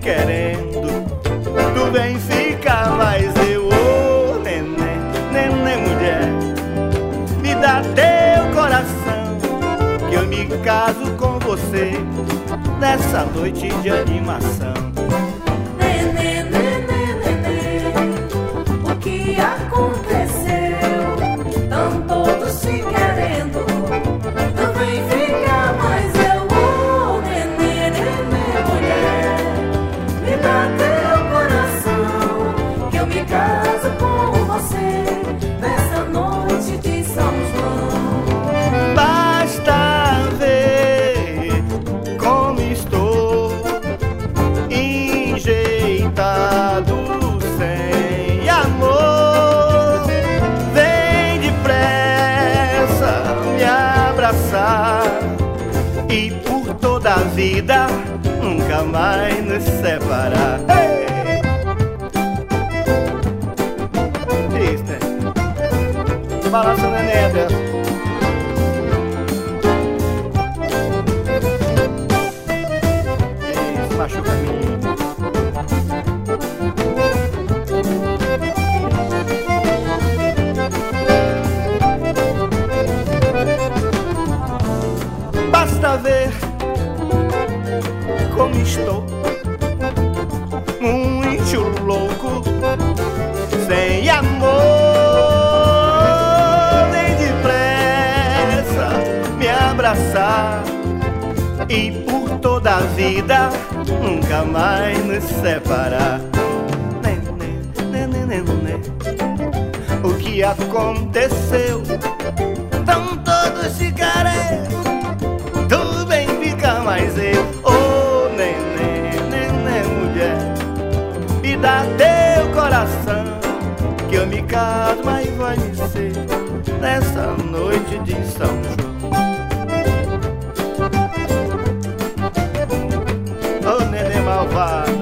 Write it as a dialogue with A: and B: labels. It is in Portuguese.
A: querendo, tu vem ficar, mas eu, ô neném, neném mulher, me dá teu coração, que eu me caso com você nessa noite de animação.
B: Neném, neném, neném, o que aconteceu? Tão todos se querendo, tu vem ficar, mas eu, oh, neném, neném, mulher, me dá teu coração, que eu me caso com você nessa noite de São João.
A: Basta ver como estou enjeitado sem amor. Vem depressa me abraçar e por toda a vida nunca mais nos separar. Hey! Isso, né? Balança, neném, dessa. Machuca a mim. Basta ver como estou, muito louco, sem amor. Vem depressa me abraçar e por toda a vida nunca mais nos separar. Neném, neném, neném, o que aconteceu? Tão todos se querendo, tu vem ficar, mas eu, oh neném, neném mulher, me dá teu coração, que eu me caso, mas vai me ser nessa noite de São João. Oh, neném malvada.